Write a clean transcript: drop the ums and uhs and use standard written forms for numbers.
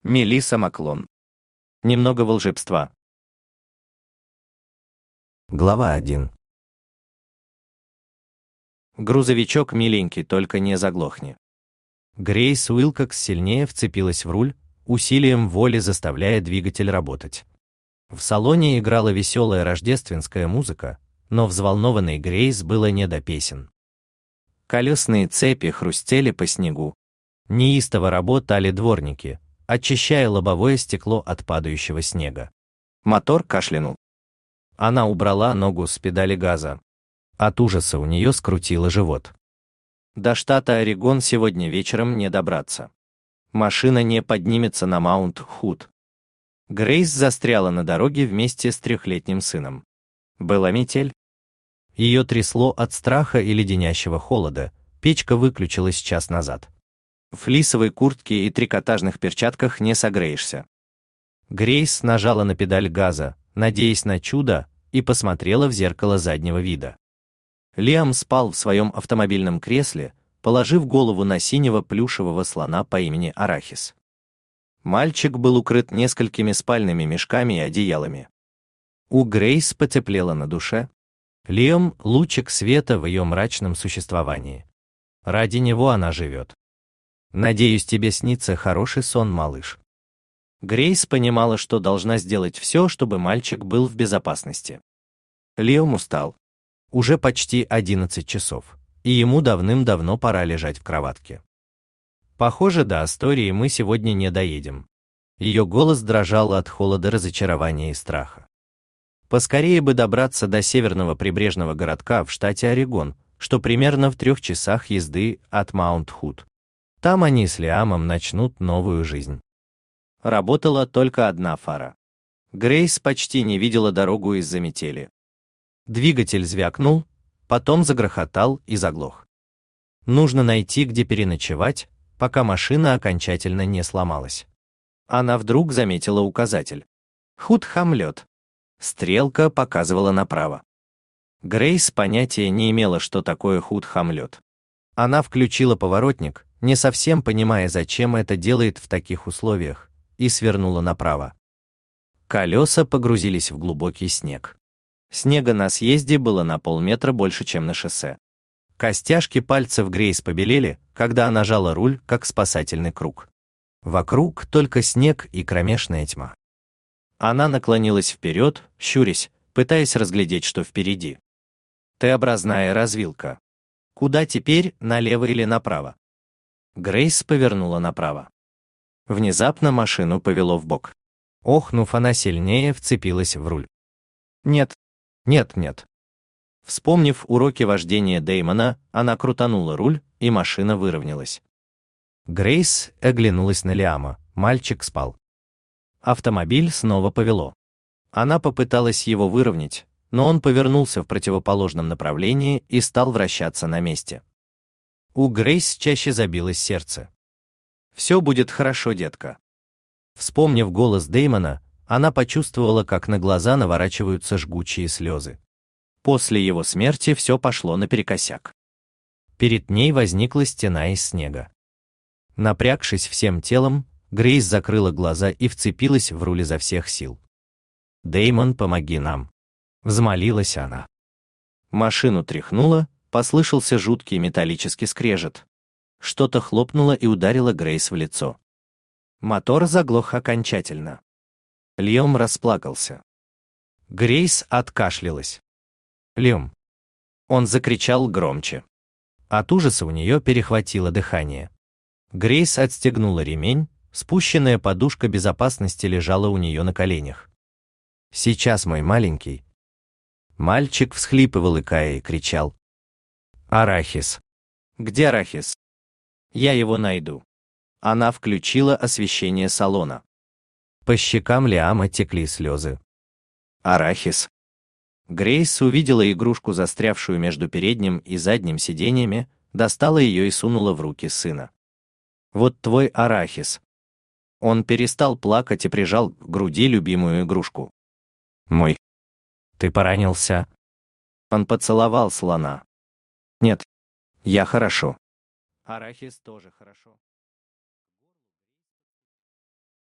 Мелисса Маклон. Немного волшебства. Глава 1. Грузовичок миленький, только не заглохни. Грейс Уилкокс сильнее вцепилась в руль, усилием воли заставляя двигатель работать. В салоне играла веселая рождественская музыка, но взволнованной Грейс было не до песен. Колесные цепи хрустели по снегу. Неистово работали дворники, очищая лобовое стекло от падающего снега. Мотор кашлянул. Она убрала ногу с педали газа. От ужаса у нее скрутило живот. До штата Орегон сегодня вечером не добраться. Машина не поднимется на Маунт-Худ. Грейс застряла на дороге вместе с 3-летним сыном. Была метель. Ее трясло от страха и леденящего холода, печка выключилась час назад. В флисовой куртке и трикотажных перчатках не согреешься. Грейс нажала на педаль газа, надеясь на чудо, и посмотрела в зеркало заднего вида. Лиам спал в своем автомобильном кресле, положив голову на синего плюшевого слона по имени Арахис. Мальчик был укрыт несколькими спальными мешками и одеялами. У Грейс потеплело на душе. Лиам — лучик света в ее мрачном существовании. Ради него она живет. Надеюсь, тебе снится хороший сон, малыш. Грейс понимала, что должна сделать все, чтобы мальчик был в безопасности. Лиам устал. Уже почти 11 часов, и ему давным-давно пора лежать в кроватке. Похоже, до Астории мы сегодня не доедем. Ее голос дрожал от холода, разочарования и страха. Поскорее бы добраться до северного прибрежного городка в штате Орегон, что примерно в 3 часах езды от Маунт-Худ. Там они с Лиамом начнут новую жизнь. Работала только одна фара. Грейс почти не видела дорогу из-за метели. Двигатель звякнул, потом загрохотал и заглох. Нужно найти, где переночевать, пока машина окончательно не сломалась. Она вдруг заметила указатель. Худ-Хамлет. Стрелка показывала направо. Грейс понятия не имела, что такое Худ-Хамлет. Она включила поворотник, не совсем понимая, зачем это делает в таких условиях, и свернула направо. Колеса погрузились в глубокий снег. Снега на съезде было на полметра больше, чем на шоссе. Костяшки пальцев Грейс побелели, когда она жала руль, как спасательный круг. Вокруг только снег и кромешная тьма. Она наклонилась вперед, щурясь, пытаясь разглядеть, что впереди. Т-образная развилка. Куда теперь, налево или направо? Грейс повернула направо. Внезапно машину повело вбок. Охнув, она сильнее вцепилась в руль. Нет. Нет. Вспомнив уроки вождения Дэймона, она крутанула руль, и машина выровнялась. Грейс оглянулась на Лиама, мальчик спал. Автомобиль снова повело. Она попыталась его выровнять, но он повернулся в противоположном направлении и стал вращаться на месте. У Грейс чаще забилось сердце. «Все будет хорошо, детка». Вспомнив голос Дэймона, она почувствовала, как на глаза наворачиваются жгучие слезы. После его смерти все пошло наперекосяк. Перед ней возникла стена из снега. Напрягшись всем телом, Грейс закрыла глаза и вцепилась в руль изо всех сил. «Дэймон, помоги нам!» — взмолилась она. Машину тряхнуло, послышался жуткий металлический скрежет. Что-то хлопнуло и ударило Грейс в лицо. Мотор заглох окончательно. Лиам расплакался. Грейс откашлялась. «Лиам!» Он закричал громче. От ужаса у нее перехватило дыхание. Грейс отстегнула ремень, спущенная подушка безопасности лежала у нее на коленях. «Сейчас, мой маленький». Мальчик всхлипывал, икая, и кричал. «Арахис!» «Где Арахис?» «Я его найду». Она включила освещение салона. По щекам Лиама текли слезы. «Арахис». Грейс увидела игрушку, застрявшую между передним и задним сиденьями, достала ее и сунула в руки сына. «Вот твой Арахис». Он перестал плакать и прижал к груди любимую игрушку. «Мой. Ты поранился?» Он поцеловал слона. «Нет, я хорошо». Арахис тоже хорошо.